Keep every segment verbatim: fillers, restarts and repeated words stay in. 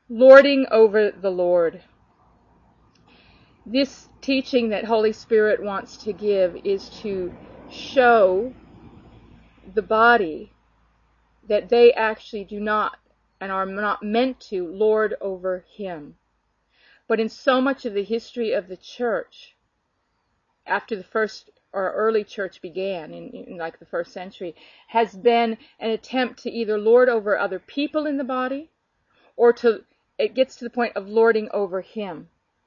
Lording over the Lord. This teaching that Holy Spirit wants to give is to show the body that they actually do not and are not meant to lord over him. But in so much of the history of the church, after the first or early church began, in, in like the first century, has been an attempt to either lord over other people in the body, or to, it gets to the point of lording over him.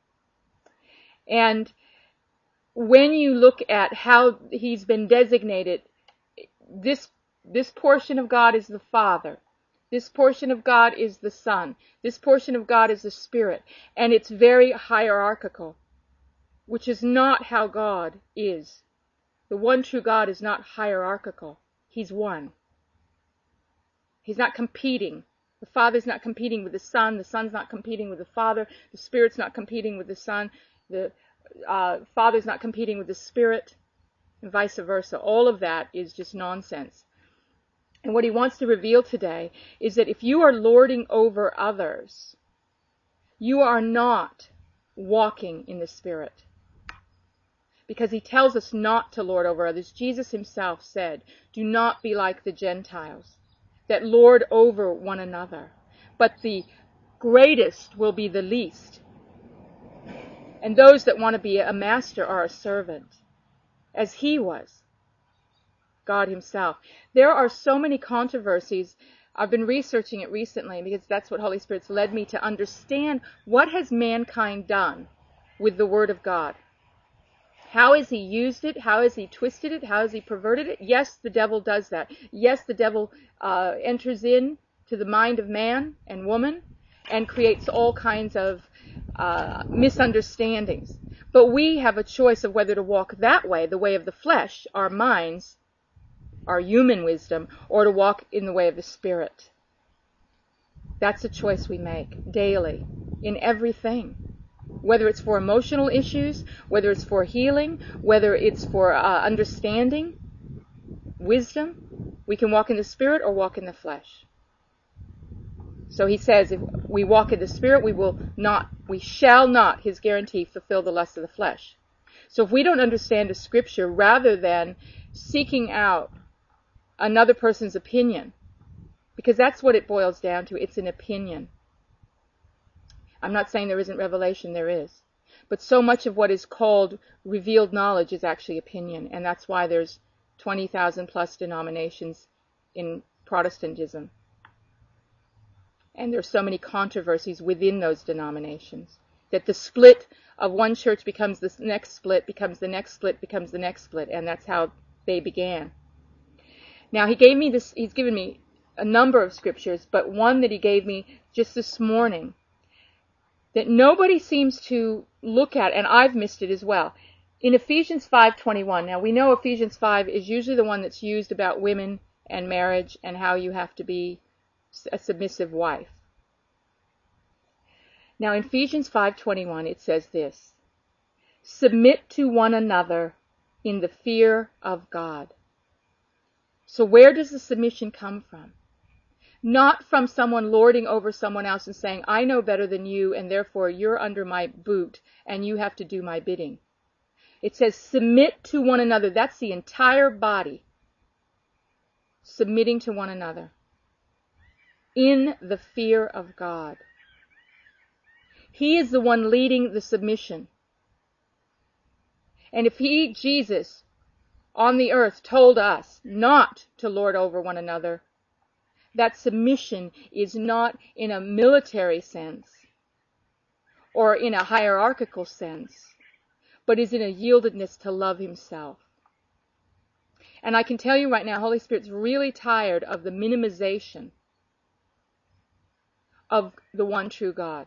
And when you look at how he's been designated, this this portion of God is the Father. This portion of God is the Son. This portion of God is the Spirit. And it's very hierarchical, which is not how God is. The one true God is not hierarchical. He's one. He's not competing. The Father's not competing with the Son. The Son's not competing with the Father. The Spirit's not competing with the Son. The uh, Father's not competing with the Spirit, and vice versa. All of that is just nonsense. And what he wants to reveal today is that if you are lording over others, you are not walking in the Spirit. Because he tells us not to lord over others. Jesus himself said, do not be like the Gentiles, that lord over one another. But the greatest will be the least. And those that want to be a master are a servant, as he was, God himself. There are so many controversies. I've been researching it recently because that's what Holy Spirit's led me to understand. What has mankind done with the Word of God? How has he used it? How has he twisted it? How has he perverted it? Yes, the devil does that. Yes, the devil uh, enters in to the mind of man and woman and creates all kinds of uh, misunderstandings. But we have a choice of whether to walk that way, the way of the flesh, our minds, our human wisdom, or to walk in the way of the Spirit. That's a choice we make daily in everything. Whether it's for emotional issues, whether it's for healing, whether it's for uh, understanding, wisdom, we can walk in the Spirit or walk in the flesh. So he says, if we walk in the Spirit, we will not, we shall not, his guarantee, fulfill the lust of the flesh. So if we don't understand the Scripture, rather than seeking out another person's opinion, because that's what it boils down to, it's an opinion. I'm not saying there isn't revelation, there is. But so much of what is called revealed knowledge is actually opinion, and that's why there's twenty thousand plus denominations in Protestantism. And there's so many controversies within those denominations, that the split of one church becomes the next split, becomes the next split, becomes the next split, and that's how they began. Now, he gave me this, he's given me a number of scriptures, but one that he gave me just this morning that nobody seems to look at, and I've missed it as well. In Ephesians five twenty-one, now we know Ephesians five is usually the one that's used about women and marriage and how you have to be a submissive wife. Now in Ephesians five twenty-one it says this, submit to one another in the fear of God. So where does the submission come from? Not from someone lording over someone else and saying, I know better than you, and therefore you're under my boot, and you have to do my bidding. It says, submit to one another. That's the entire body. Submitting to one another. In the fear of God. He is the one leading the submission. And if he, Jesus, on the earth told us not to lord over one another, that submission is not in a military sense or in a hierarchical sense, but is in a yieldedness to love himself. And I can tell you right now, Holy Spirit's really tired of the minimization of the one true God.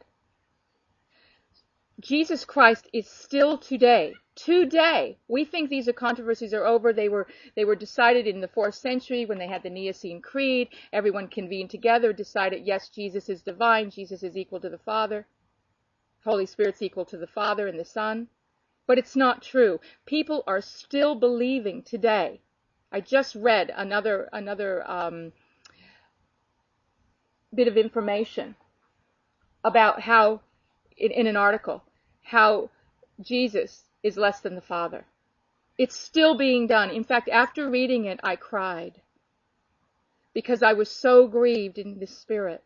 Jesus Christ is still today. Today, we think these are controversies are over. They were they were decided in the fourth century when they had the Nicene Creed. Everyone convened together, decided, yes, Jesus is divine. Jesus is equal to the Father. Holy Spirit's equal to the Father and the Son. But it's not true. People are still believing today. I just read another another um, bit of information about how, in, in an article, how Jesus is less than the Father. It's still being done. In fact, after reading it, I cried because I was so grieved in the spirit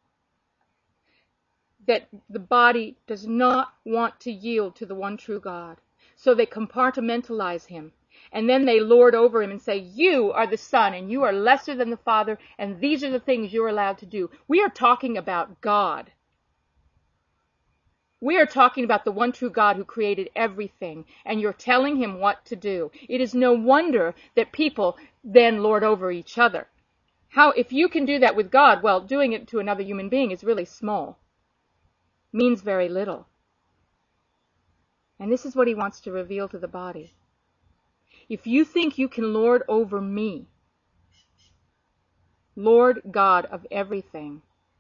that the body does not want to yield to the one true God. So they compartmentalize him. And then they lord over him and say, you are the Son and you are lesser than the Father, and these are the things you're allowed to do. We are talking about God. We are talking about the one true God who created everything, and you're telling him what to do. It is no wonder that people then lord over each other. How, if you can do that with God, well, doing it to another human being is really small. Means very little. And this is what he wants to reveal to the body. If you think you can lord over me, Lord God of everything,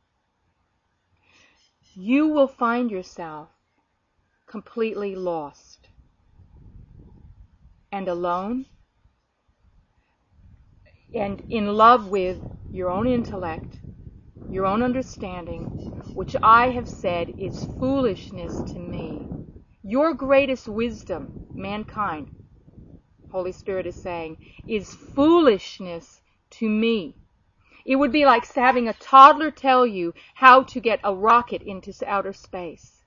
you will find yourself completely lost and alone and in love with your own intellect, your own understanding, which I have said is foolishness to me. Your greatest wisdom, mankind, Holy Spirit is saying, is foolishness to me. It would be like having a toddler tell you how to get a rocket into outer space.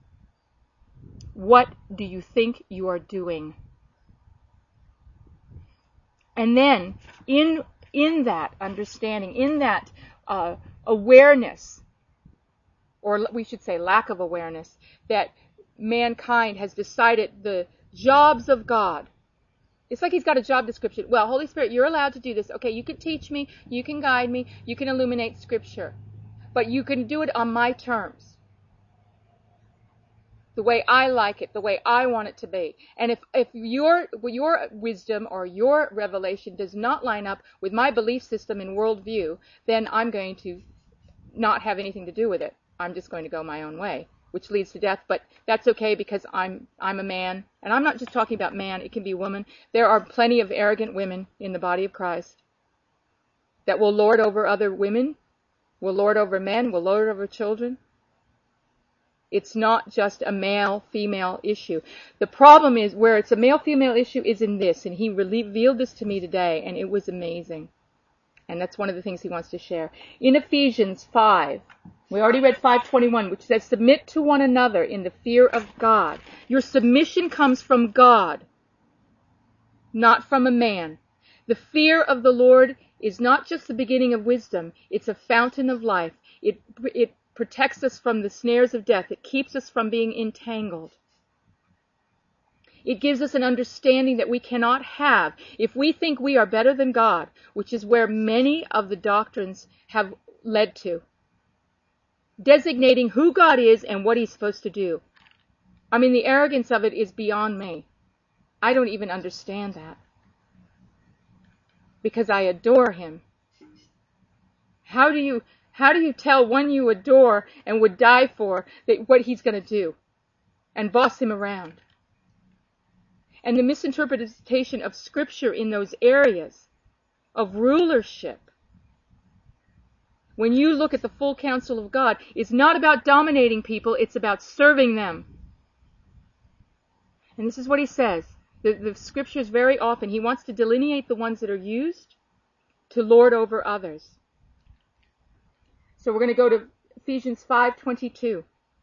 What do you think you are doing? And then, in in that understanding, in that uh, awareness, or we should say lack of awareness, that mankind has decided the jobs of God. It's like he's got a job description. Well, Holy Spirit, you're allowed to do this. Okay, you can teach me, you can guide me, you can illuminate Scripture. But you can do it on my terms. The way I like it, the way I want it to be. And if, if your, your wisdom or your revelation does not line up with my belief system and worldview, then I'm going to not have anything to do with it. I'm just going to go my own way, which leads to death. But that's okay because I'm I'm a man. And I'm not just talking about man, it can be woman. There are plenty of arrogant women in the body of Christ that will lord over other women, will lord over men, will lord over children. It's not just a male-female issue. The problem is where it's a male-female issue is in this, and he revealed this to me today, and it was amazing. And that's one of the things he wants to share. In Ephesians five, we already read five twenty-one, which says, submit to one another in the fear of God. Your submission comes from God, not from a man. The fear of the Lord is not just the beginning of wisdom. It's a fountain of life. It, it protects us from the snares of death. It keeps us from being entangled. It gives us an understanding that we cannot have if we think we are better than God, which is where many of the doctrines have led to. Designating who God is and what he's supposed to do. I mean, the arrogance of it is beyond me. I don't even understand that. Because I adore him. How do you, how do you tell one you adore and would die for that what he's going to do? And boss him around. And the misinterpretation of Scripture in those areas of rulership, when you look at the full counsel of God, it's not about dominating people, it's about serving them. And this is what he says. The, the Scriptures very often, he wants to delineate the ones that are used to lord over others. So we're going to go to Ephesians five twenty-two.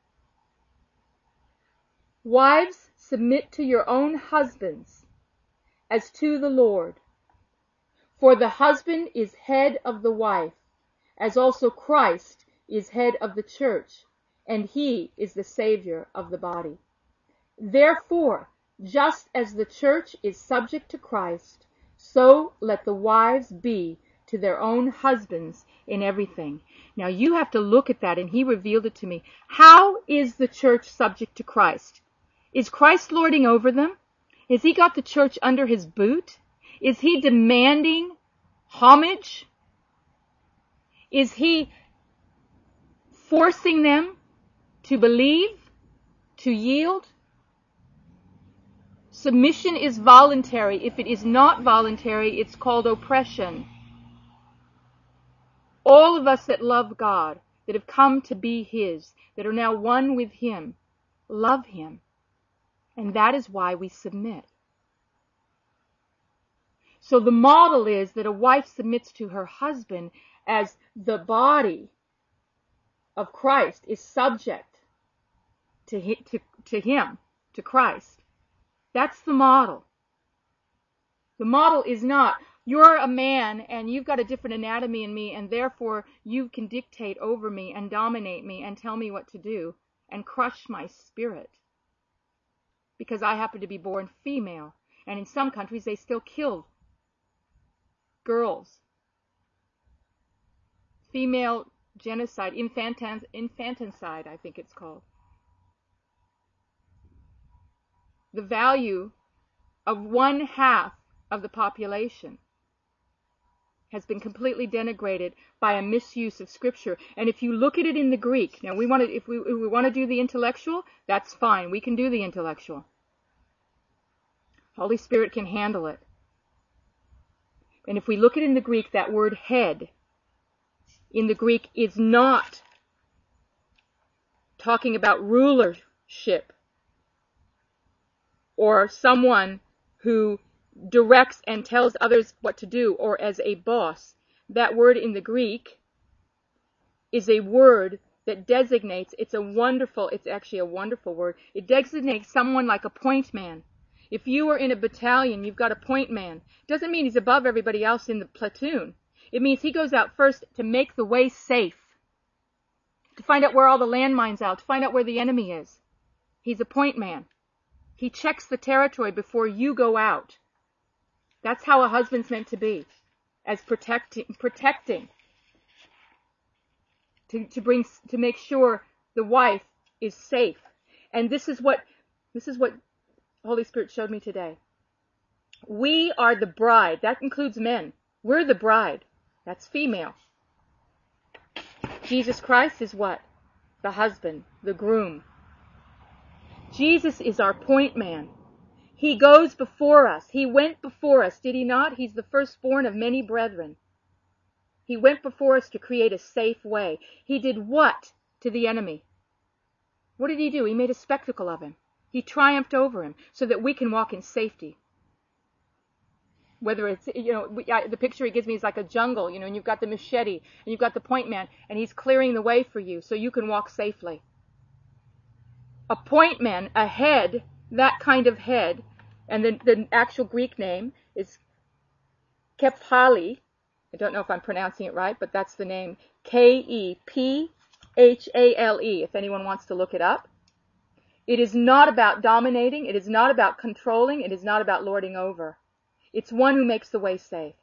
Wives, submit to your own husbands as to the Lord. For the husband is head of the wife, as also Christ is head of the church, and he is the Savior of the body. Therefore, just as the church is subject to Christ, so let the wives be to their own husbands in everything. Now you have to look at that, and he revealed it to me. How is the church subject to Christ? Is Christ lording over them? Has he got the church under his boot? Is he demanding homage? Is he forcing them to believe, to yield? Submission is voluntary. If it is not voluntary, it's called oppression. All of us that love God that have come to be his, that are now one with him, love him. And that is why we submit. So the model is that a wife submits to her husband as the body of Christ is subject to, to, to him, to Christ. That's the model. The model is not, you're a man and you've got a different anatomy in me and therefore you can dictate over me and dominate me and tell me what to do and crush my spirit because I happen to be born female. And in some countries they still kill girls. Female genocide, infantin- infanticide, I think it's called. The value of one half of the population has been completely denigrated by a misuse of Scripture. And if you look at it in the Greek, now we want to, if we, if we want to do the intellectual, that's fine. We can do the intellectual. Holy Spirit can handle it. And if we look at it in the Greek, that word head in the Greek is not talking about rulership or someone who directs and tells others what to do, or as a boss. That word in the Greek is a word that designates, it's a wonderful, it's actually a wonderful word. It designates someone like a point man. If you are in a battalion, you've got a point man. It doesn't mean he's above everybody else in the platoon. It means he goes out first to make the way safe, to find out where all the landmines are, to find out where the enemy is. He's a point man. He checks the territory before you go out. That's how a husband's meant to be, as protecting, protecting, to, to bring, to make sure the wife is safe. And this is what, this is what Holy Spirit showed me today. We are the bride. That includes men. We're the bride. That's female. Jesus Christ is what? The husband, the groom. Jesus is our point man. He goes before us. He went before us, did he not? He's the firstborn of many brethren. He went before us to create a safe way. He did what to the enemy? What did he do? He made a spectacle of him. He triumphed over him so that we can walk in safety. Whether it's, you know, the picture he gives me is like a jungle, you know, and you've got the machete, and you've got the point man, and he's clearing the way for you so you can walk safely. A point man, a head, that kind of head, and the, the actual Greek name is Kephali. I don't know if I'm pronouncing it right, but that's the name. K E P H A L E, if anyone wants to look it up. It is not about dominating. It is not about controlling. It is not about lording over. It's one who makes the way safe.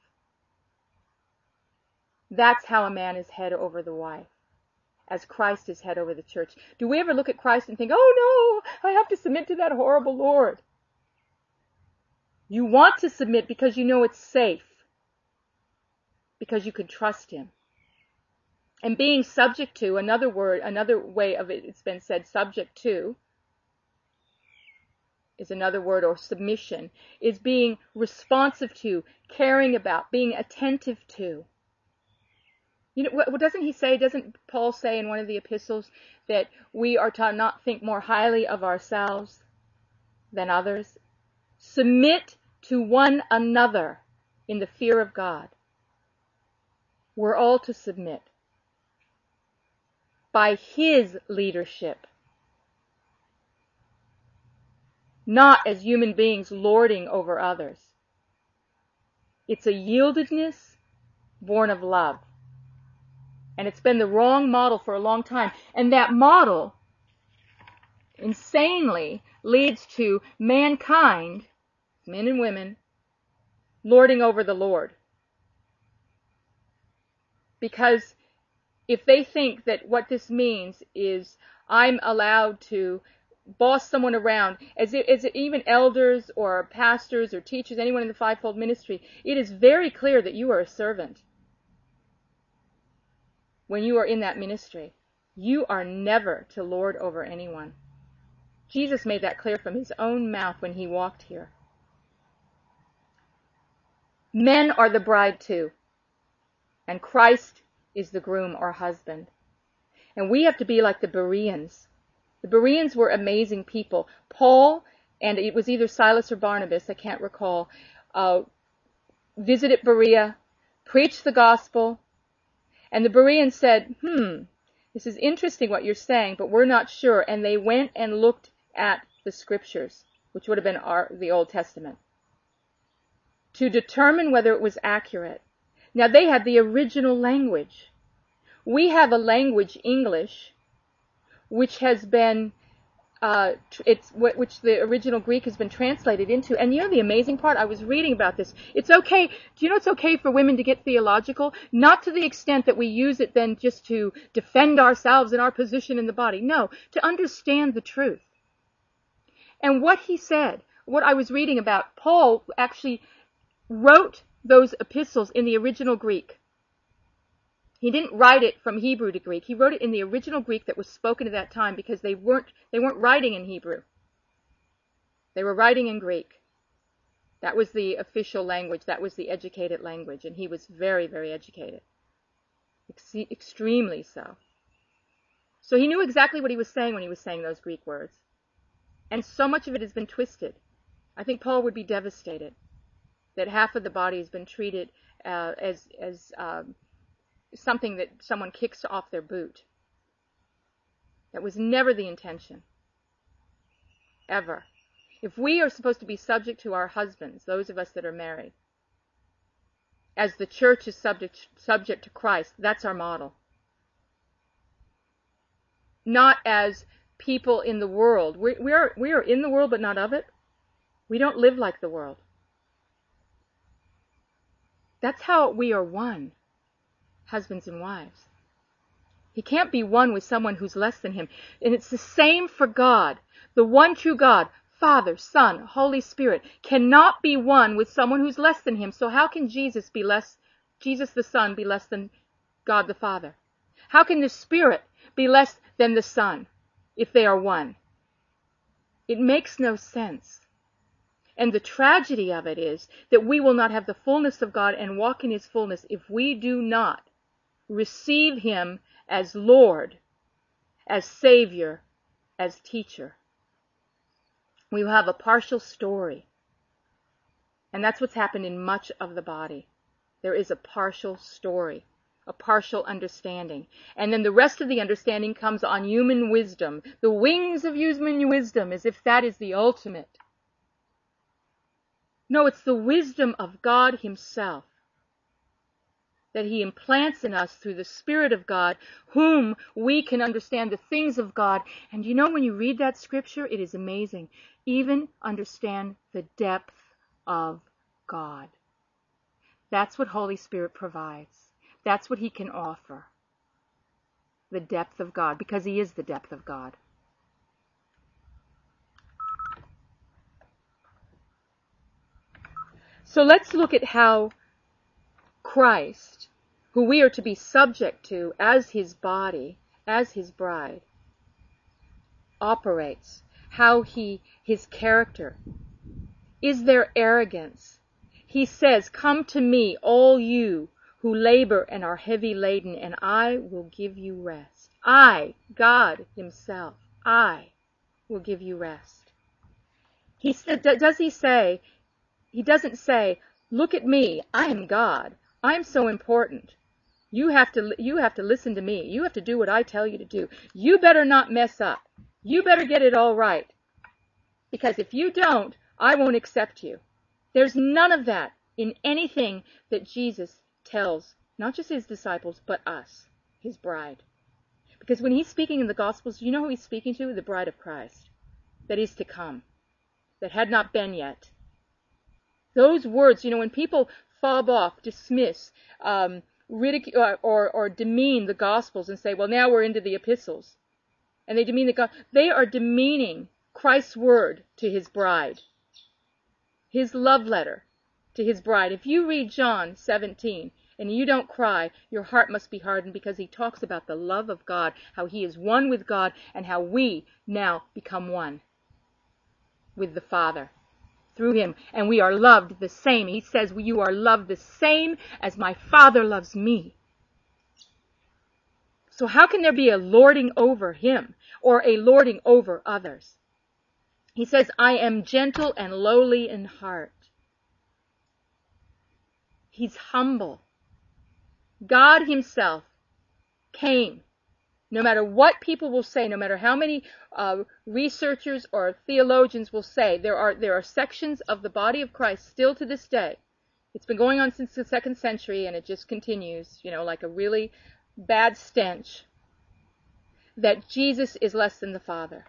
That's how a man is head over the wife, as Christ is head over the church. Do we ever look at Christ and think, oh no, I have to submit to that horrible Lord? You want to submit because you know it's safe, because you can trust him. And being subject to, another word, another way of it, it's been said, subject to, is another word, or submission, is being responsive to, caring about, being attentive to. You know, what doesn't he say, doesn't Paul say in one of the epistles that we are to not think more highly of ourselves than others? Submit to one another in the fear of God. We're all to submit by his leadership. Not as human beings lording over others. It's a yieldedness born of love. And it's been the wrong model for a long time. And that model, insanely, leads to mankind, men and women, lording over the Lord. Because if they think that what this means is I'm allowed to boss someone around, as it, as it, even elders or pastors or teachers, anyone in the fivefold ministry, it is very clear that you are a servant. When you are in that ministry, you are never to lord over anyone. Jesus made that clear from his own mouth when he walked here. Men are the bride too, and Christ is the groom or husband. And we have to be like the Bereans. The Bereans were amazing people. Paul, and it was either Silas or Barnabas, I can't recall, uh, visited Berea, preached the gospel, and the Bereans said, hmm, this is interesting what you're saying, but we're not sure. And they went and looked at the scriptures, which would have been our, the Old Testament, to determine whether it was accurate. Now, they had the original language. We have a language, English, which has been, uh, it's which the original Greek has been translated into. And you know the amazing part? I was reading about this. It's okay. Do you know it's okay for women to get theological? Not to the extent that we use it then just to defend ourselves and our position in the body. No, to understand the truth. And what he said, what I was reading about, Paul actually wrote those epistles in the original Greek. He didn't write it from Hebrew to Greek. He wrote it in the original Greek that was spoken at that time because they weren't they weren't writing in Hebrew. They were writing in Greek. That was the official language. That was the educated language. And he was very, very educated. Ex- extremely so. So he knew exactly what he was saying when he was saying those Greek words. And so much of it has been twisted. I think Paul would be devastated that half of the body has been treated uh, as as um, something that someone kicks off their boot. That was never the intention. Ever. If we are supposed to be subject to our husbands, those of us that are married, as the church is subject subject to Christ, that's our model. Not as people in the world. We, we are we are in the world, but not of it. We don't live like the world. That's how we are one, husbands and wives. He can't be one with someone who's less than him. And it's the same for God. The one true God, Father, Son, Holy Spirit, cannot be one with someone who's less than him. So how can Jesus be less, Jesus the Son be less than God the Father? How can the Spirit be less than the Son if they are one? It makes no sense. And the tragedy of it is that we will not have the fullness of God and walk in his fullness if we do not receive him as Lord, as Savior, as teacher. We will have a partial story. And that's what's happened in much of the body. There is a partial story, a partial understanding. And then the rest of the understanding comes on human wisdom, the wings of human wisdom, as if that is the ultimate. No, it's the wisdom of God himself that he implants in us through the Spirit of God, whom we can understand the things of God. And you know, when you read that scripture, it is amazing. Even understand the depth of God. That's what Holy Spirit provides. That's what he can offer. The depth of God, because he is the depth of God. So let's look at how Christ, who we are to be subject to as his body, as his bride, operates, how he, his character. Is there arrogance? He says, "Come to me, all you who labor and are heavy laden, and I will give you rest." I, God himself, I will give you rest. He said, does he say, he doesn't say, "Look at me, I am God. I'm so important. You have to, you have to listen to me. You have to do what I tell you to do. You better not mess up. You better get it all right. Because if you don't, I won't accept you." There's none of that in anything that Jesus tells, not just his disciples, but us, his bride. Because when he's speaking in the Gospels, you know who he's speaking to? The bride of Christ, that is to come, that had not been yet. Those words, you know, when people fob off, dismiss, um, ridicule, or, or, or demean the Gospels and say, well, now we're into the epistles, and they demean the God, they are demeaning Christ's word to his bride, his love letter to his bride. If you read John seventeen and you don't cry, your heart must be hardened, because he talks about the love of God, how he is one with God, and how we now become one with the Father through him, and we are loved the same. He says, "You are loved the same as my Father loves me." So how can there be a lording over him or a lording over others? He says, I am gentle and lowly in heart. He's humble. God himself came. No matter what people will say, no matter how many uh, researchers or theologians will say, there are there are sections of the body of Christ still to this day. It's been going on since the second century, and it just continues, you know, like a really bad stench, that Jesus is less than the Father.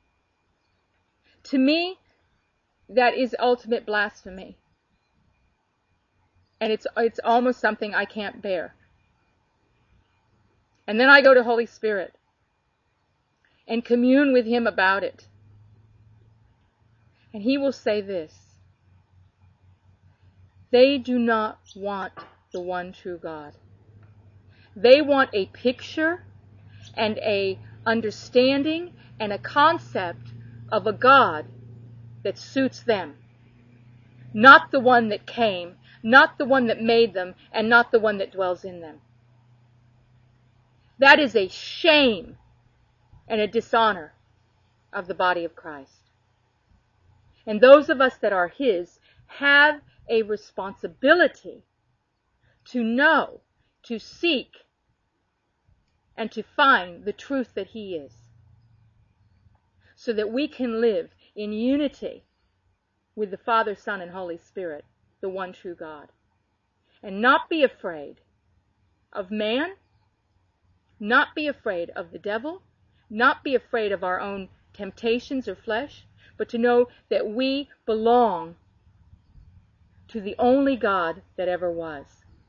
To me, that is ultimate blasphemy. And it's it's almost something I can't bear. And then I go to Holy Spirit and commune with him about it. And he will say this: they do not want the one true God. They want a picture and a understanding and a concept of a God that suits them. Not the one that came, not the one that made them, and not the one that dwells in them. That is a shame and a dishonor of the body of Christ. And those of us that are his have a responsibility to know, to seek, and to find the truth that he is, so that we can live in unity with the Father, Son, and Holy Spirit, the one true God, and not be afraid of man, not be afraid of the devil, not be afraid of our own temptations or flesh, but to know that we belong to the only God that ever was.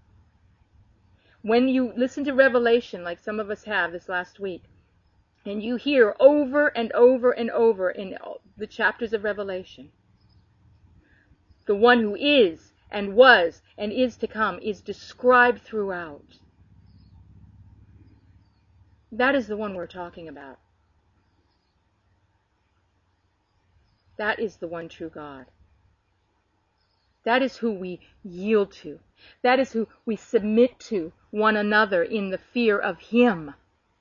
When you listen to Revelation, like some of us have this last week, and you hear over and over and over in the chapters of Revelation, the one who is and was and is to come is described throughout. That is the one we're talking about. That is the one true God. That is who we yield to. That is who we submit to one another in the fear of him.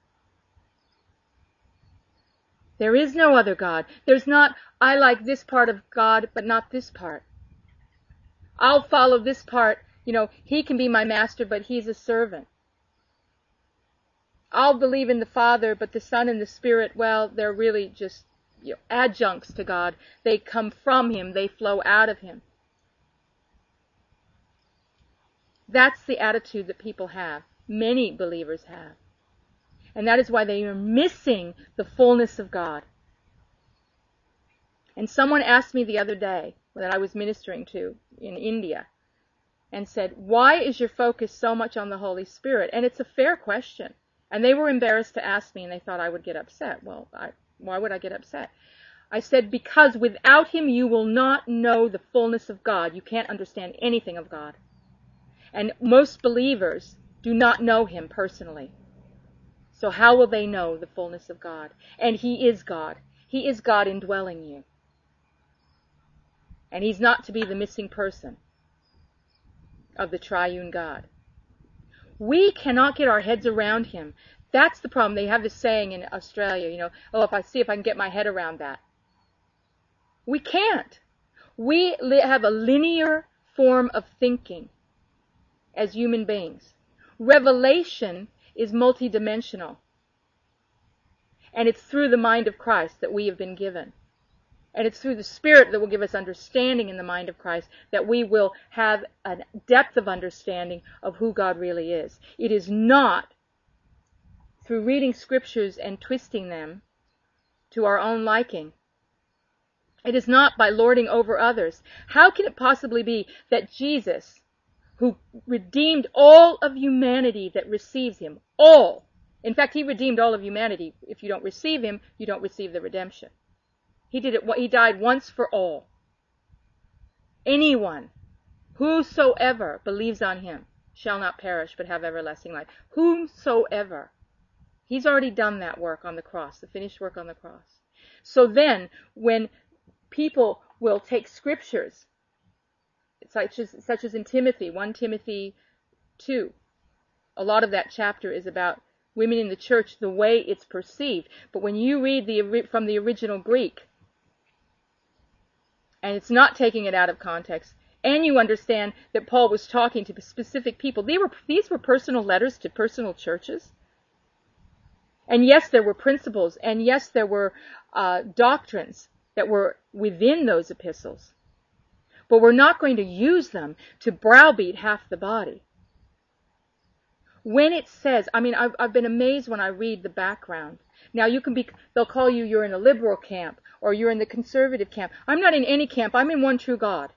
There is no other God. There's not, I like this part of God, but not this part. I'll follow this part. You know, he can be my master, but he's a servant. I'll believe in the Father, but the Son and the Spirit, well, they're really just, you know, adjuncts to God. They come from him. They flow out of him. That's the attitude that people have. Many believers have. And that is why they are missing the fullness of God. And someone asked me the other day that I was ministering to in India and said, why is your focus so much on the Holy Spirit? And it's a fair question. And they were embarrassed to ask me, and they thought I would get upset. Well, I, why would I get upset? I said, because without him you will not know the fullness of God. You can't understand anything of God. And most believers do not know him personally. So how will they know the fullness of God? And he is God. He is God indwelling you. And he's not to be the missing person of the triune God. We cannot get our heads around him. That's the problem. They have this saying in Australia, you know, oh, if I see if I can get my head around that. We can't. We li- have a linear form of thinking as human beings. Revelation is multidimensional. And it's through the mind of Christ that we have been given. And it's through the Spirit that will give us understanding in the mind of Christ that we will have a depth of understanding of who God really is. It is not through reading scriptures and twisting them to our own liking. It is not by lording over others. How can it possibly be that Jesus, who redeemed all of humanity that receives him, all, in fact, he redeemed all of humanity. If you don't receive him, you don't receive the redemption. He did it. He died once for all. Anyone, whosoever believes on him shall not perish but have everlasting life. Whomsoever. He's already done that work on the cross, the finished work on the cross. So then, when people will take scriptures, such as, such as in Timothy, First Timothy two, a lot of that chapter is about women in the church the way it's perceived. But when you read the from the original Greek, and it's not taking it out of context, and you understand that Paul was talking to specific people, they were, these were personal letters to personal churches. And yes, there were principles, and yes, there were uh, doctrines that were within those epistles. But we're not going to use them to browbeat half the body. When it says, I mean, I've, I've been amazed when I read the background. Now, you can be, they'll call you, you're in a liberal camp, or you're in the conservative camp. I'm not in any camp. I'm in one true God.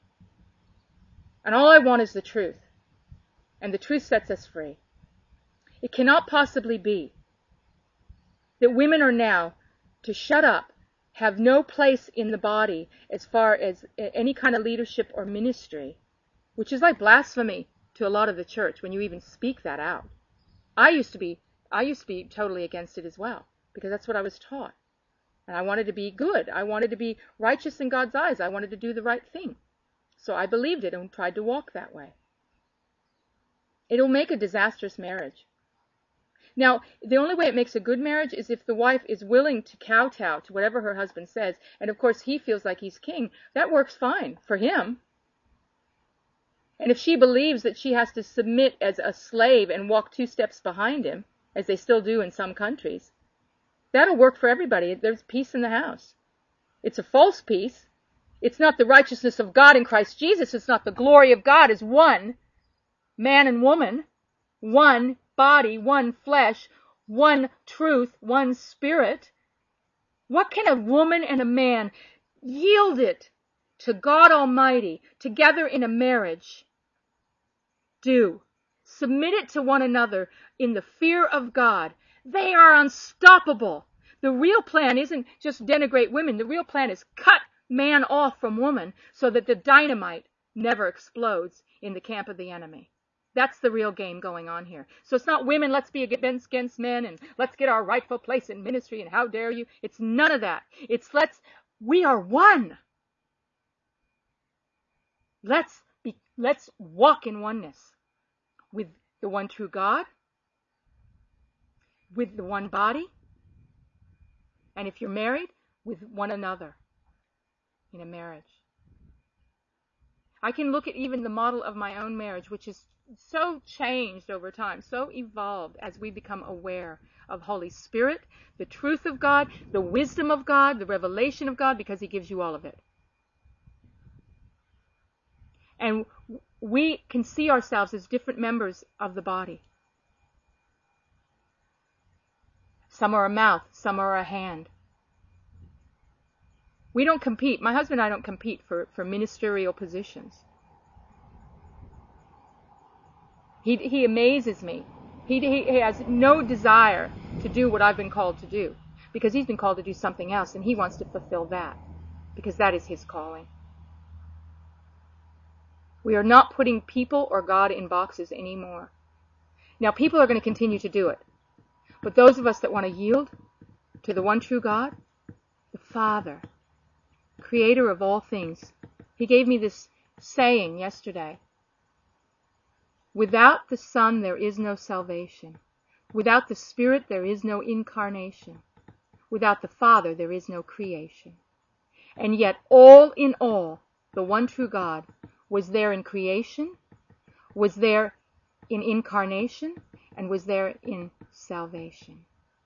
And all I want is the truth. And the truth sets us free. It cannot possibly be that women are now to shut up, have no place in the body as far as any kind of leadership or ministry, which is like blasphemy to a lot of the church when you even speak that out. I used to be, I used to be totally against it as well, because that's what I was taught. And I wanted to be good. I wanted to be righteous in God's eyes. I wanted to do the right thing. So I believed it and tried to walk that way. It'll make a disastrous marriage. Now, the only way it makes a good marriage is if the wife is willing to kowtow to whatever her husband says, and of course he feels like he's king. That works fine for him. And if she believes that she has to submit as a slave and walk two steps behind him, as they still do in some countries, that'll work for everybody. There's peace in the house. It's a false peace. It's not the righteousness of God in Christ Jesus. It's not the glory of God as one man and woman, one body, one flesh, one truth, one spirit. What can a woman and a man yield it to God Almighty together in a marriage do? Submit it to one another in the fear of God. They are unstoppable. The real plan isn't just denigrate women. The real plan is cut man off from woman so that the dynamite never explodes in the camp of the enemy. That's the real game going on here. So it's not women, let's be against, against men, and let's get our rightful place in ministry, and how dare you. It's none of that. It's let's, we are one. Let's be, let's walk in oneness with the one true God, with the one body, and if you're married, with one another in a marriage. I can look at even the model of my own marriage, which is so changed over time, so evolved as we become aware of Holy Spirit, the truth of God, the wisdom of God, the revelation of God, because He gives you all of it. And we can see ourselves as different members of the body. Some are a mouth, some are a hand. We don't compete. My husband and I don't compete for, for ministerial positions. He, he amazes me. He, he has no desire to do what I've been called to do, because he's been called to do something else, and he wants to fulfill that, because that is his calling. We are not putting people or God in boxes anymore. Now, people are going to continue to do it. But those of us that want to yield to the one true God, the Father, creator of all things, He gave me this saying yesterday. Without the Son, there is no salvation. Without the Spirit, there is no incarnation. Without the Father, there is no creation. And yet, all in all, the one true God was there in creation, was there in incarnation, and was there in salvation.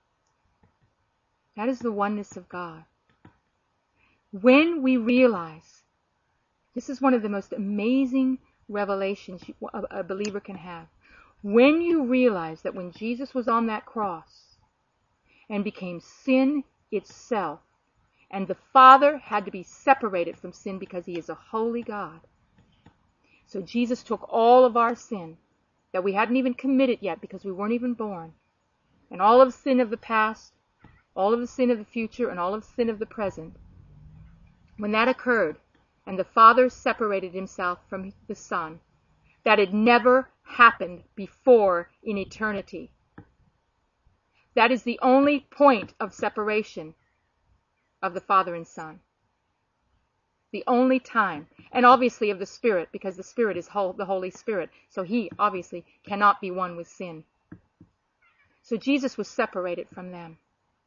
That is the oneness of God. When we realize, this is one of the most amazing revelations a believer can have. When you realize that when Jesus was on that cross and became sin itself, and the Father had to be separated from sin because He is a holy God. So Jesus took all of our sin that we hadn't even committed yet because we weren't even born, and all of the sin of the past, all of the sin of the future, and all of the sin of the present. When that occurred, and the Father separated Himself from the Son, that had never happened before in eternity. That is the only point of separation of the Father and Son. The only time. And obviously of the Spirit, because the Spirit is whole, the Holy Spirit. So He obviously cannot be one with sin. So Jesus was separated from them.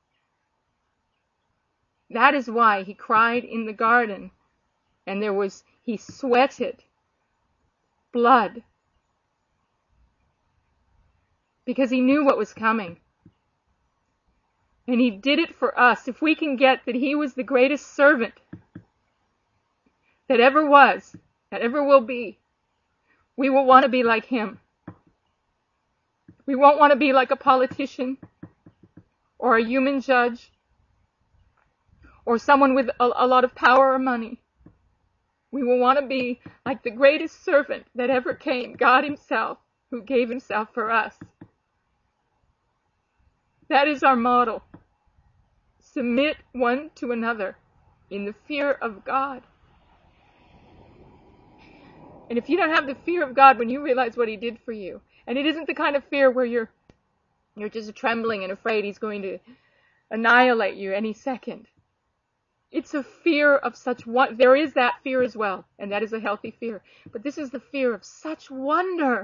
That is why he cried in the garden, and there was, he sweated blood, because he knew what was coming. And he did it for us. If we can get that he was the greatest servant that ever was, that ever will be, we will want to be like him. We won't want to be like a politician or a human judge or someone with a, a lot of power or money. We will want to be like the greatest servant that ever came, God himself, who gave himself for us. That is our model. Submit one to another in the fear of God. And if you don't have the fear of God when you realize what he did for you, and it isn't the kind of fear where you're you're just trembling and afraid he's going to annihilate you any second. It's a fear of such one. There is that fear as well, and that is a healthy fear. But this is the fear of such wonder.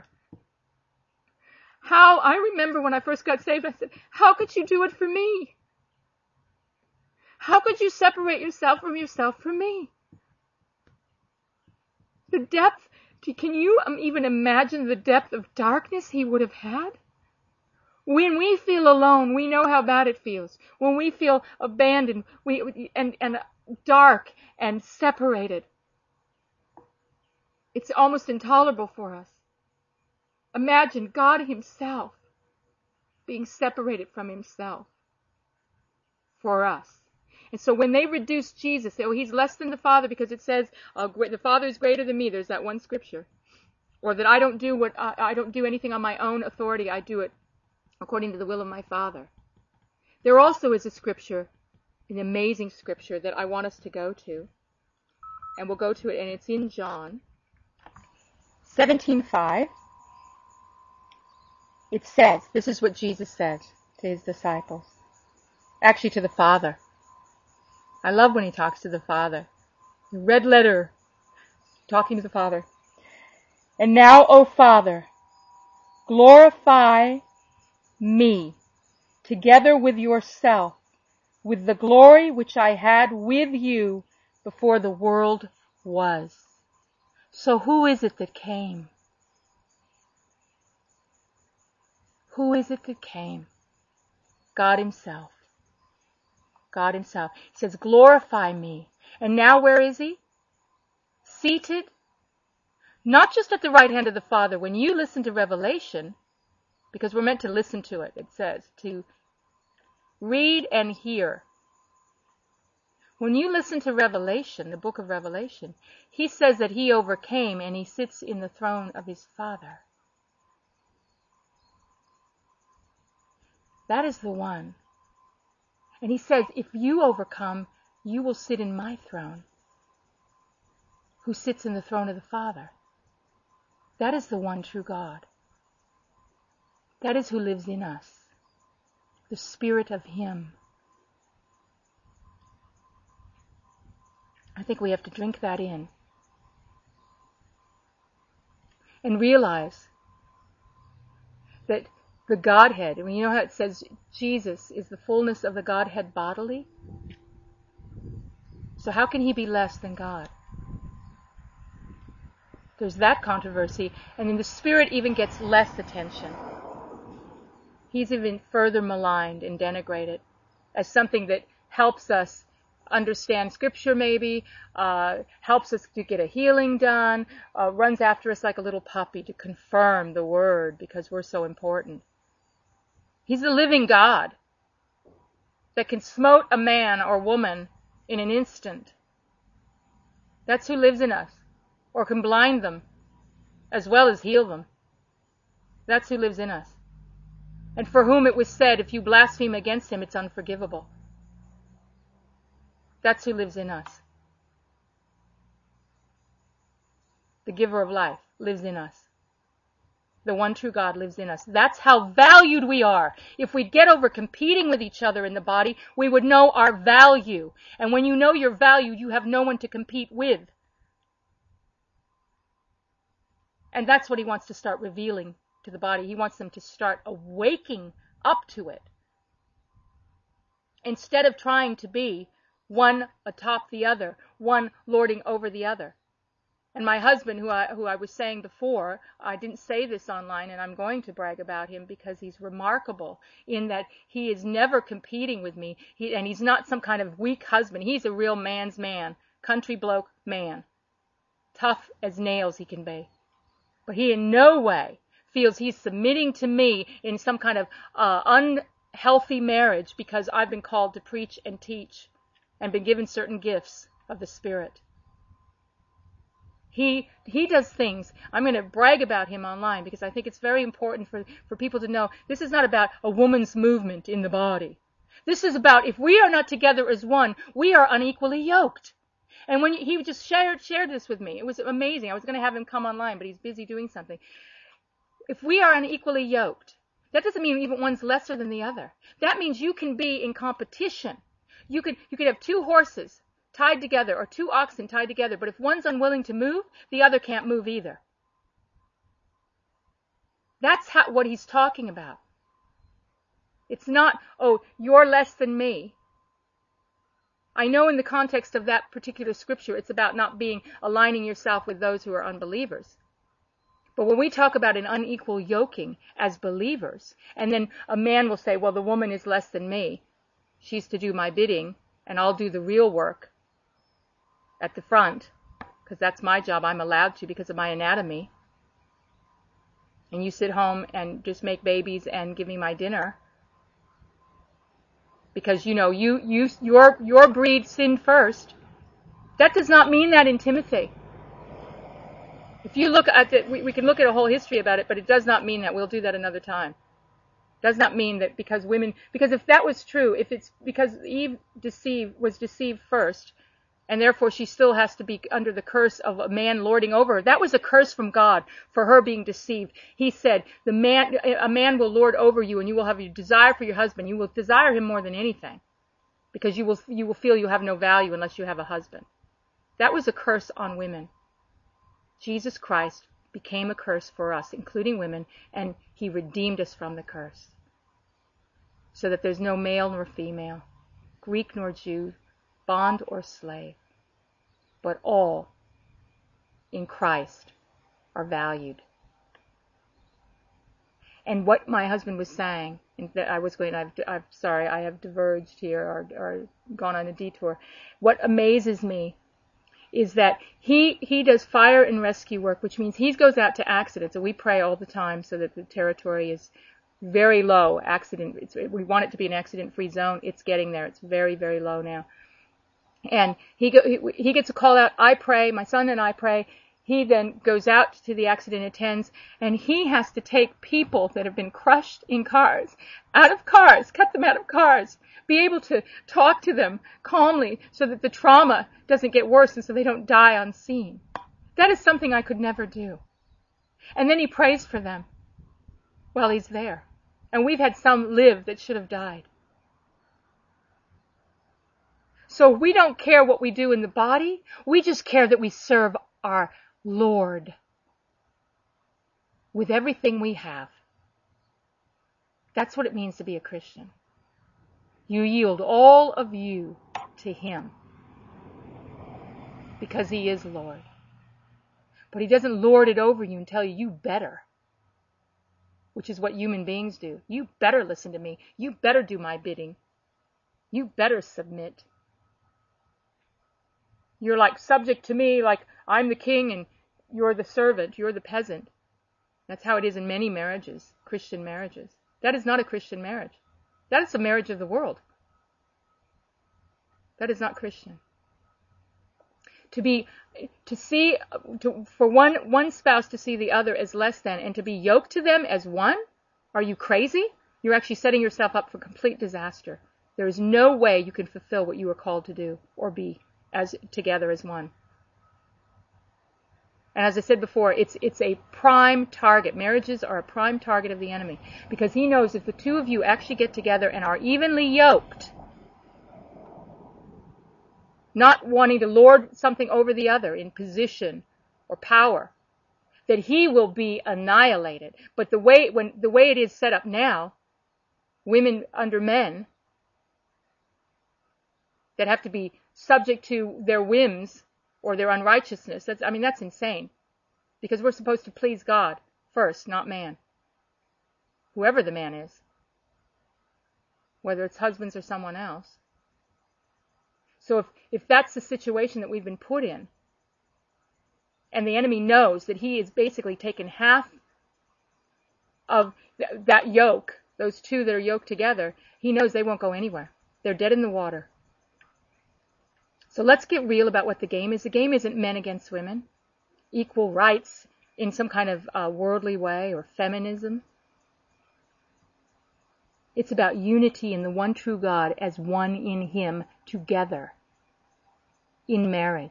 How, I remember when I first got saved, I said, how could you do it for me? How could you separate yourself from yourself for me? The depth, can you even imagine the depth of darkness he would have had? When we feel alone, we know how bad it feels. When we feel abandoned we, and, and dark and separated, it's almost intolerable for us. Imagine God himself being separated from himself for us. And so when they reduce Jesus, oh, he's less than the Father because it says uh, the Father is greater than me. There's that one scripture. Or that I don't do what I, I don't do anything on my own authority. I do it according to the will of my Father. There also is a scripture, an amazing scripture that I want us to go to. And we'll go to it, and it's in John seventeen five. It says, this is what Jesus said to his disciples. Actually, to the Father. I love when he talks to the Father. The red letter, talking to the Father. And now, O Father, glorify me together with yourself, with the glory which I had with you before the world was. So who is it that came? Who is it that came? God himself. God himself. He says, glorify me. And now where is he? Seated, not just at the right hand of the Father. When you listen to Revelation, because we're meant to listen to it, it says, to read and hear. When you listen to Revelation, the book of Revelation, he says that he overcame and he sits in the throne of his Father. That is the one. And he says, if you overcome, you will sit in my throne, who sits in the throne of the Father. That is the one true God. That is who lives in us. The Spirit of him. I think we have to drink that in. And realize that the Godhead, and you know how it says Jesus is the fullness of the Godhead bodily? So how can he be less than God? There's that controversy, and then the Spirit even gets less attention. He's even further maligned and denigrated as something that helps us understand Scripture maybe, uh, helps us to get a healing done, uh, runs after us like a little puppy to confirm the Word because we're so important. He's the living God that can smote a man or woman in an instant. That's who lives in us. Or can blind them as well as heal them. That's who lives in us. And for whom it was said, if you blaspheme against him, it's unforgivable. That's who lives in us. The giver of life lives in us. The one true God lives in us. That's how valued we are. If we'd get over competing with each other in the body, we would know our value. And when you know your value, you have no one to compete with. And that's what he wants to start revealing to the body. He wants them to start awaking up to it, instead of trying to be one atop the other, one lording over the other. And my husband, who I, who I was saying before, I didn't say this online, and I'm going to brag about him because he's remarkable in that he is never competing with me, he, and he's not some kind of weak husband. He's a real man's man, country bloke man, tough as nails he can be. But he in no way feels he's submitting to me in some kind of uh, unhealthy marriage because I've been called to preach and teach and been given certain gifts of the Spirit. He he does things. I'm going to brag about him online because I think it's very important for, for people to know this is not about a woman's movement in the body. This is about if we are not together as one, we are unequally yoked. And when he just shared shared this with me, it was amazing. I was going to have him come online, but he's busy doing something. If we are unequally yoked, that doesn't mean even one's lesser than the other. That means you can be in competition. You could you could have two horses tied together or two oxen tied together, but if one's unwilling to move, the other can't move either. That's how, what he's talking about. It's not, oh, you're less than me. I know in the context of that particular scripture, it's about not being, aligning yourself with those who are unbelievers. But when we talk about an unequal yoking as believers, and then a man will say, well, the woman is less than me. She's to do my bidding, and I'll do the real work at the front, because that's my job. I'm allowed to because of my anatomy. And you sit home and just make babies and give me my dinner. Because, you know, you, you, your, your breed sinned first. That does not mean that in Timothy. If you look at it, we, we can look at a whole history about it, but it does not mean that. We'll do that another time. It does not mean that because women, because if that was true, if it's because Eve deceived, was deceived first, and therefore she still has to be under the curse of a man lording over her. That was a curse from God for her being deceived. He said, "The man, a man will lord over you, and you will have your desire for your husband. You will desire him more than anything, because you will you will feel you have no value unless you have a husband." That was a curse on women. Jesus Christ became a curse for us, including women, and he redeemed us from the curse, so that there's no male nor female, Greek nor Jew, bond or slave, but all in Christ are valued. And what my husband was saying, and that I was going, I've, I'm sorry, I have diverged here or, or gone on a detour. What amazes me is that he he does fire and rescue work, which means he goes out to accidents, and we pray all the time so that the territory is very low. Accident, it's, we want it to be an accident-free zone. It's getting there. It's very, very low now. And he, go, he he gets a call out. I pray. My son and I pray. He then goes out to the accident attends, and he has to take people that have been crushed in cars out of cars, cut them out of cars, be able to talk to them calmly so that the trauma doesn't get worse and so they don't die on scene. That is something I could never do. And then he prays for them while he's there. And we've had some live that should have died. So we don't care what we do in the body. We just care that we serve our Lord with everything we have. That's what it means to be a Christian. You yield all of you to him because he is Lord. But he doesn't lord it over you and tell you, you better, which is what human beings do. You better listen to me. You better do my bidding. You better submit. You're like subject to me, like I'm the king and you're the servant, you're the peasant. That's how it is in many marriages, Christian marriages. That is not a Christian marriage. That is a marriage of the world. That is not Christian. To be, to see, to, for one, one spouse to see the other as less than and to be yoked to them as one? Are you crazy? You're actually setting yourself up for complete disaster. There is no way you can fulfill what you are called to do or be as together as one. And as I said before, it's it's a prime target. Marriages are a prime target of the enemy because he knows if the two of you actually get together and are evenly yoked, not wanting to lord something over the other in position or power, that he will be annihilated. But the way when the way it is set up now, women under men that have to be subject to their whims or their unrighteousness. That's, I mean, that's insane. Because we're supposed to please God first, not man. Whoever the man is. Whether it's husbands or someone else. So if, if that's the situation that we've been put in, and the enemy knows that he has basically taken half of th- that yoke, those two that are yoked together, he knows they won't go anywhere. They're dead in the water. So let's get real about what the game is. The game isn't men against women, equal rights in some kind of uh, worldly way or feminism. It's about unity in the one true God as one in Him together in marriage.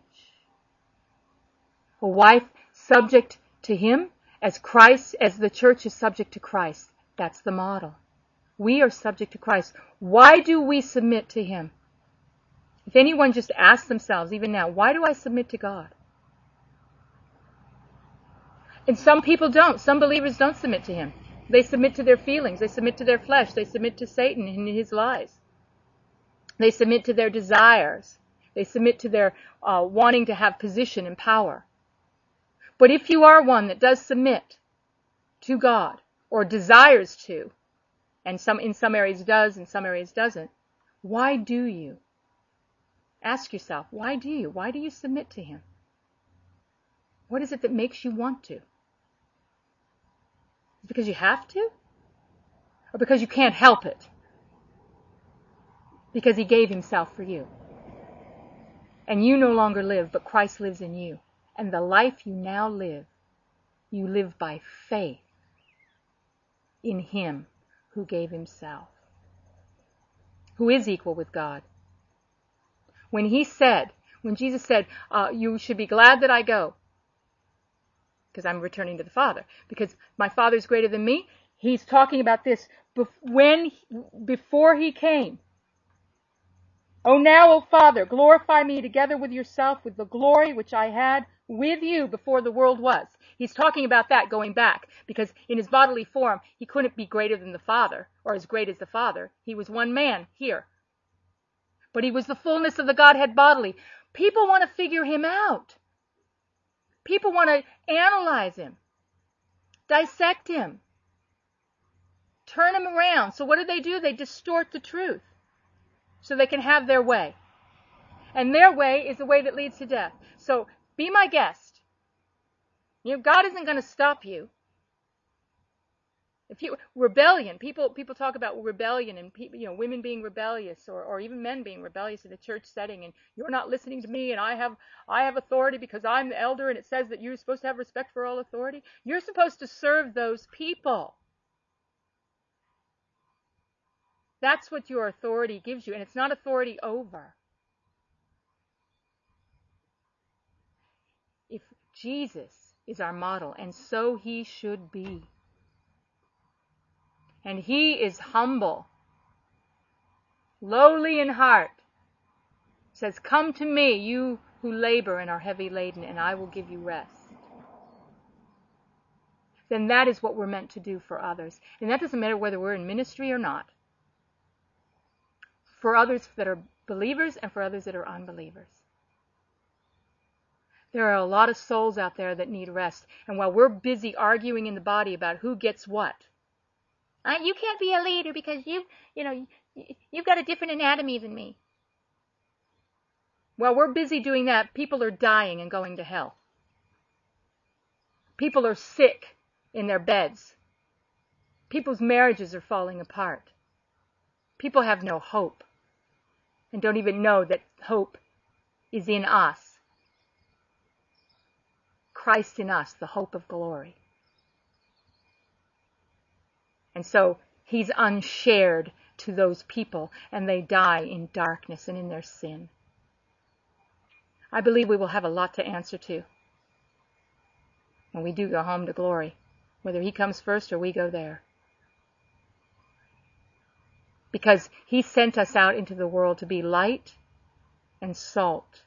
A wife subject to Him as Christ, as the church is subject to Christ. That's the model. We are subject to Christ. Why do we submit to Him? If anyone just asks themselves, even now, why do I submit to God? And some people don't. Some believers don't submit to Him. They submit to their feelings. They submit to their flesh. They submit to Satan and his lies. They submit to their desires. They submit to their uh, wanting to have position and power. But if you are one that does submit to God, or desires to, and some in some areas does, in some areas doesn't, why do you? Ask yourself, why do you? Why do you submit to Him? What is it that makes you want to? Because you have to? Or because you can't help it? Because He gave Himself for you. And you no longer live, but Christ lives in you. And the life you now live, you live by faith in Him who gave Himself, who is equal with God. When He said, when Jesus said, uh, you should be glad that I go, because I'm returning to the Father, because my Father is greater than me, He's talking about this when, before He came. O now, O Father, glorify me together with yourself with the glory which I had with you before the world was. He's talking about that going back, because in His bodily form, He couldn't be greater than the Father, or as great as the Father. He was one man here. But He was the fullness of the Godhead bodily. People want to figure Him out. People want to analyze Him, dissect Him, turn Him around. So what do they do? They distort the truth so they can have their way. And their way is the way that leads to death. So be my guest. You know, God isn't going to stop you. If you rebellion, people people talk about rebellion and people, you know, women being rebellious, or, or even men being rebellious in a church setting, and you're not listening to me, and I have I have authority because I'm the elder, and it says that you're supposed to have respect for all authority. You're supposed to serve those people. That's what your authority gives you, and it's not authority over. If Jesus is our model, and so He should be. And He is humble, lowly in heart. Says, come to me, you who labor and are heavy laden, and I will give you rest. Then that is what we're meant to do for others. And that doesn't matter whether we're in ministry or not. For others that are believers and for others that are unbelievers. There are a lot of souls out there that need rest. And while we're busy arguing in the body about who gets what, Uh, you can't be a leader because you, you know, you've got a different anatomy than me. While we're busy doing that, people are dying and going to hell. People are sick in their beds. People's marriages are falling apart. People have no hope and don't even know that hope is in us. Christ in us, the hope of glory. And so He's unshared to those people, and they die in darkness and in their sin. I believe we will have a lot to answer to when we do go home to glory, whether He comes first or we go there. Because He sent us out into the world to be light and salt.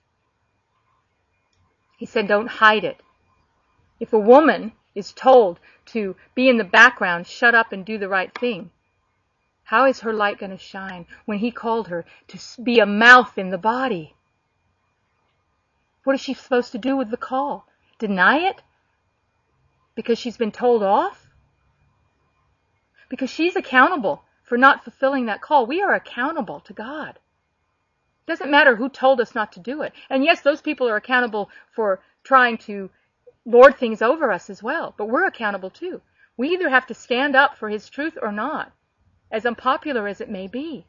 He said, don't hide it. If a woman is told to be in the background, shut up and do the right thing, How is her light going to shine when he called her to be a mouth in the body? What is she supposed to do with the call? Deny it? Because she's been told off? Because she's accountable for not fulfilling that call. We are accountable to God. It doesn't matter who told us not to do it. And yes, those people are accountable for trying to lord things over us as well. But we're accountable too. We either have to stand up for his truth or not, as unpopular as it may be.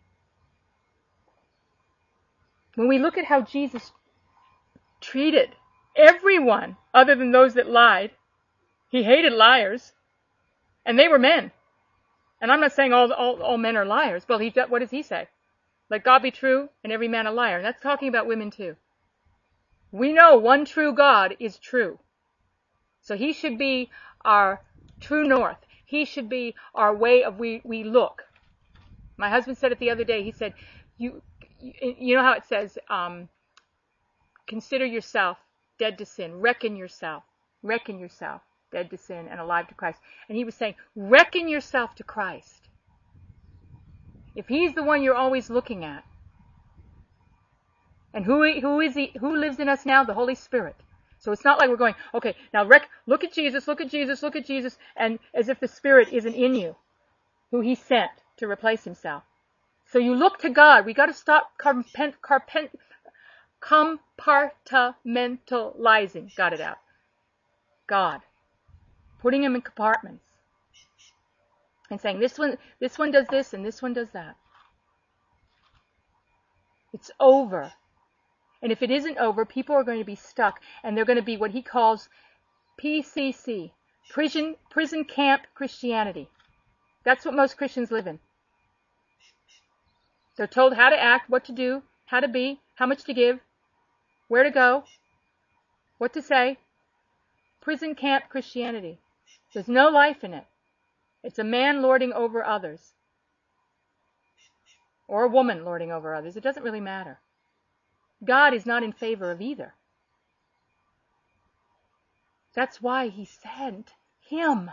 When we look at how Jesus treated everyone other than those that lied, he hated liars, and they were men. And I'm not saying all all, all men are liars. Well, he, what does he say? Let God be true and every man a liar. And that's talking about women too. We know one true God is true. So he should be our true north. He should be our way of we, we look. My husband said it the other day. He said, you you know how it says, um, consider yourself dead to sin. Reckon yourself. Reckon yourself dead to sin and alive to Christ. And he was saying, reckon yourself to Christ. If he's the one you're always looking at. And who who is he? Who lives in us now? The Holy Spirit. So it's not like we're going, okay, now rec- look at Jesus, look at Jesus, look at Jesus, and as if the Spirit isn't in you, who he sent to replace himself. So you look to God. We got to stop carpent, carpent, compartmentalizing. Got it out. God. Putting him in compartments. And saying, this one, this one does this and this one does that. It's over. And if it isn't over, people are going to be stuck, and they're going to be what he calls P C C, prison, prison camp Christianity. That's what most Christians live in. They're told how to act, what to do, how to be, how much to give, where to go, what to say. Prison camp Christianity. There's no life in it. It's a man lording over others. Or a woman lording over others. It doesn't really matter. God is not in favor of either. That's why he sent him.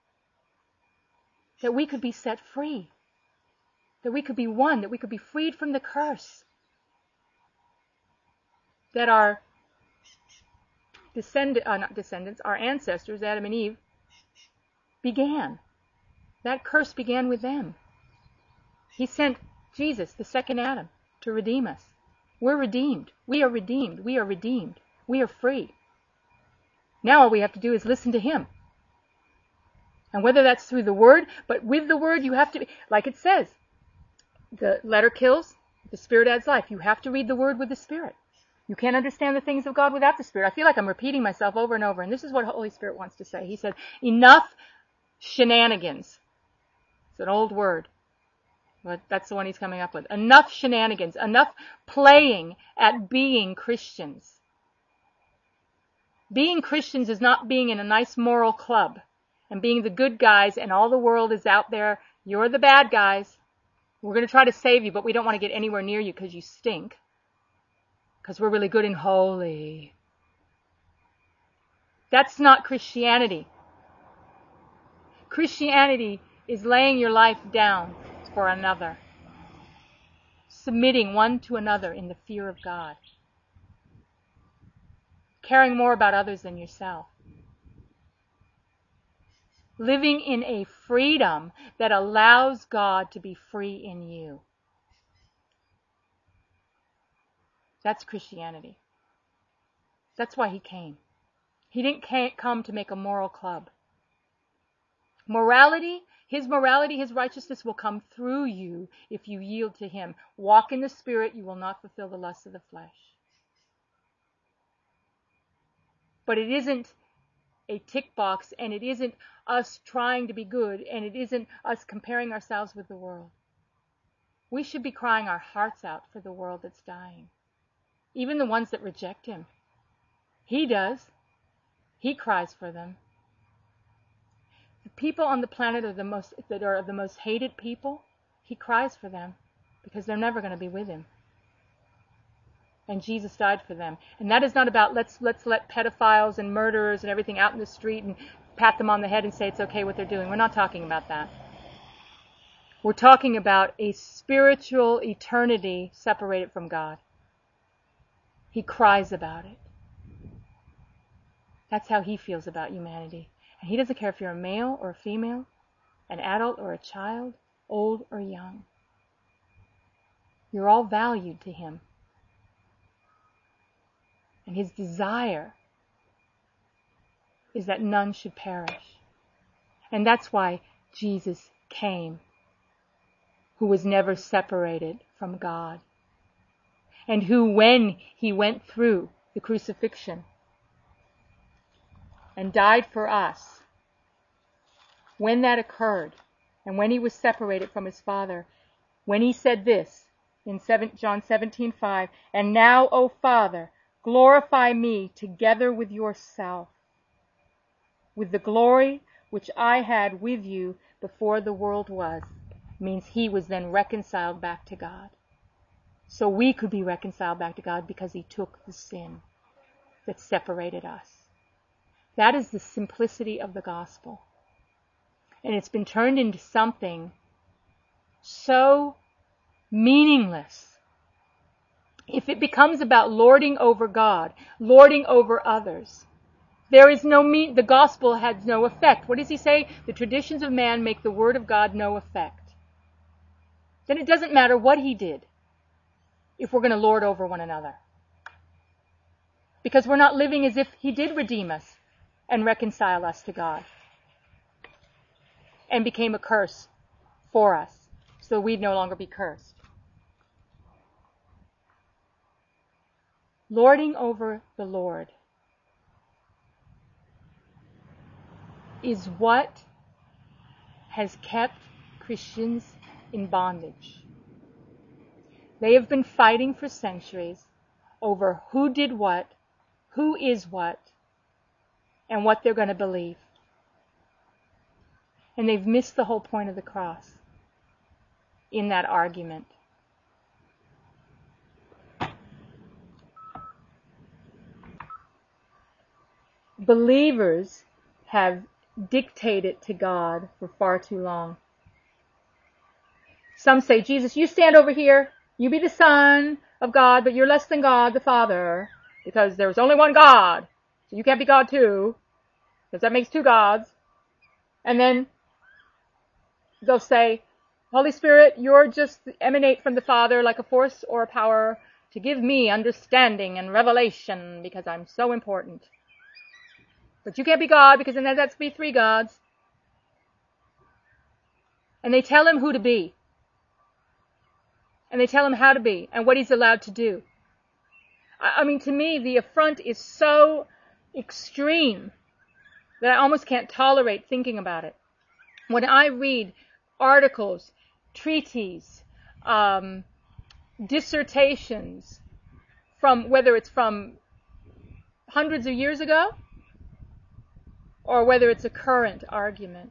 That we could be set free. That we could be one. That we could be freed from the curse. That our descend- uh, not descendants, our ancestors, Adam and Eve, began. That curse began with them. He sent Jesus, the second Adam, to redeem us. We're redeemed. We are redeemed. We are redeemed. We are free. Now all we have to do is listen to him. And whether that's through the word, but with the word you have to, like it says, the letter kills, the spirit adds life. You have to read the word with the spirit. You can't understand the things of God without the spirit. I feel like I'm repeating myself over and over, and this is what the Holy Spirit wants to say. He said, enough shenanigans. It's an old word. But that's the one he's coming up with. Enough shenanigans. Enough playing at being Christians. Being Christians is not being in a nice moral club and being the good guys and all the world is out there. You're the bad guys. We're going to try to save you, but we don't want to get anywhere near you because you stink. Because we're really good and holy. That's not Christianity. Christianity is laying your life down for another. Submitting one to another in the fear of God. Caring more about others than yourself. Living in a freedom that allows God to be free in you. That's Christianity. That's why he came. He didn't come to make a moral club. Morality, his morality, his righteousness will come through you if you yield to him. Walk in the Spirit, you will not fulfill the lusts of the flesh. But it isn't a tick box, and it isn't us trying to be good, and it isn't us comparing ourselves with the world. We should be crying our hearts out for the world that's dying. Even the ones that reject him. He does. He cries for them. The people on the planet are the most, that are the most hated people, he cries for them because they're never going to be with him. And Jesus died for them. And that is not about let's let's let pedophiles and murderers and everything out in the street and pat them on the head and say it's okay what they're doing. We're not talking about that. We're talking about a spiritual eternity separated from God. He cries about it. That's how he feels about humanity. And he doesn't care if you're a male or a female, an adult or a child, old or young. You're all valued to him. And his desire is that none should perish. And that's why Jesus came, who was never separated from God. And who, when he went through the crucifixion and died for us, when that occurred, and when he was separated from his Father, when he said this in John seventeen five, "And now, O Father, glorify me together with yourself, with the glory which I had with you before the world was," means he was then reconciled back to God. So we could be reconciled back to God because he took the sin that separated us. That is the simplicity of the gospel. And it's been turned into something so meaningless. If it becomes about lording over God, lording over others, there is no mean, the gospel has no effect. What does he say? The traditions of man make the word of God no effect. Then it doesn't matter what he did if we're going to lord over one another. Because we're not living as if he did redeem us and reconcile us to God and became a curse for us, so we'd no longer be cursed. Lording over the Lord is what has kept Christians in bondage. They have been fighting for centuries over who did what, who is what, and what they're going to believe. And they've missed the whole point of the cross in that argument. Believers have dictated to God for far too long. Some say, Jesus, you stand over here. You be the Son of God, but you're less than God the Father, because there's only one God. So you can't be God too, because that makes two gods. And then they'll say, Holy Spirit, you're just emanate from the Father like a force or a power to give me understanding and revelation because I'm so important. But you can't be God because then that's be three gods. And they tell him who to be. And they tell him how to be and what he's allowed to do. I mean, to me, the affront is so extreme that I almost can't tolerate thinking about it. When I read articles, treatises, um, dissertations, from whether it's from hundreds of years ago or whether it's a current argument,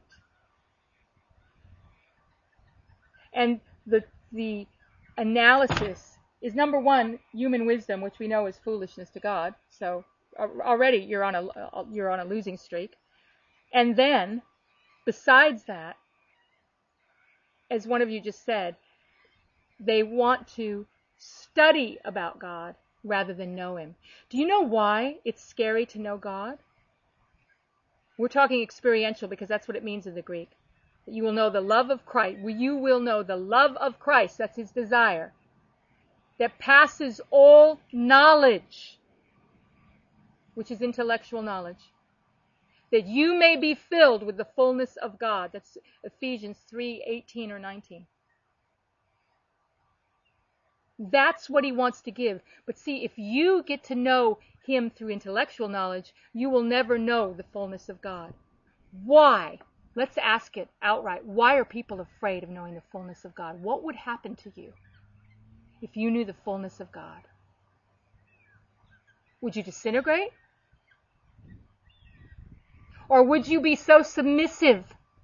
and the the analysis is, number one, human wisdom, which we know is foolishness to God. So already you're on a you're on a losing streak. And then, besides that, as one of you just said, they want to study about God rather than know him. Do you know why it's scary to know God? We're talking experiential because that's what it means in the Greek. You will know the love of Christ. You will know the love of Christ. That's his desire. That passes all knowledge, which is intellectual knowledge. That you may be filled with the fullness of God. That's Ephesians three eighteen or nineteen. That's what he wants to give. But see, if you get to know him through intellectual knowledge, you will never know the fullness of God. Why? Let's ask it outright. Why are people afraid of knowing the fullness of God? What would happen to you if you knew the fullness of God? Would you disintegrate? Or would you be so submissive,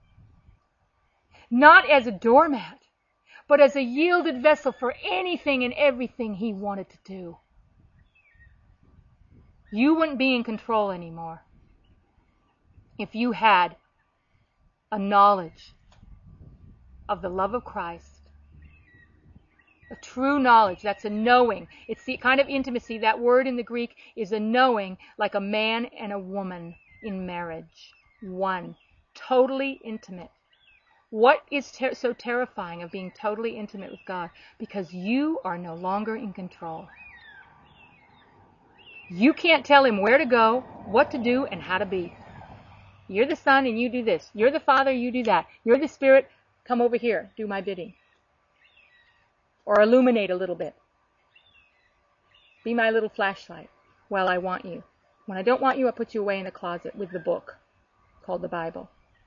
not as a doormat, but as a yielded vessel for anything and everything he wanted to do? You wouldn't be in control anymore if you had a knowledge of the love of Christ. A true knowledge, that's a knowing. It's the kind of intimacy, that word in the Greek is a knowing, like a man and a woman in marriage. One. Totally intimate. What is ter- so terrifying of being totally intimate with God? Because you are no longer in control. You can't tell him where to go, what to do, and how to be. You're the Son and you do this. You're the Father, you do that. You're the Spirit, come over here, do my bidding. Or illuminate a little bit. Be my little flashlight while I want you. When I don't want you, I put you away in a closet with the book called the Bible.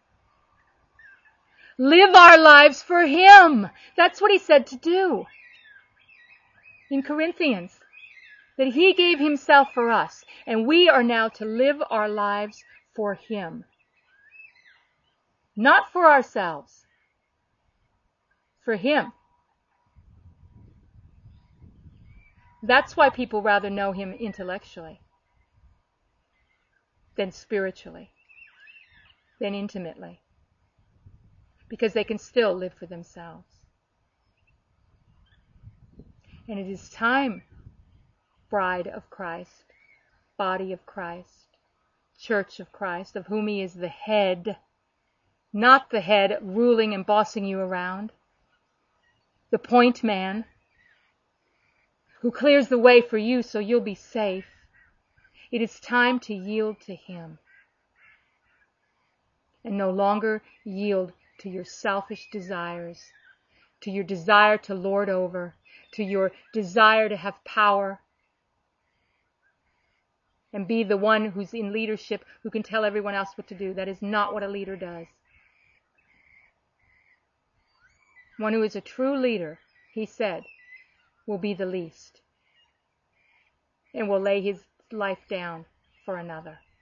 Live our lives for him. That's what he said to do in Corinthians. That he gave himself for us. And we are now to live our lives for him. Not for ourselves. For him. That's why people rather know him intellectually than spiritually, than intimately. Because they can still live for themselves. And it is time, bride of Christ, body of Christ, church of Christ, of whom he is the head, not the head ruling and bossing you around, the point man, who clears the way for you so you'll be safe. It is time to yield to him and no longer yield to your selfish desires, to your desire to lord over, to your desire to have power and be the one who's in leadership who can tell everyone else what to do. That is not what a leader does. One who is a true leader, he said, will be the least and will lay his life down for another.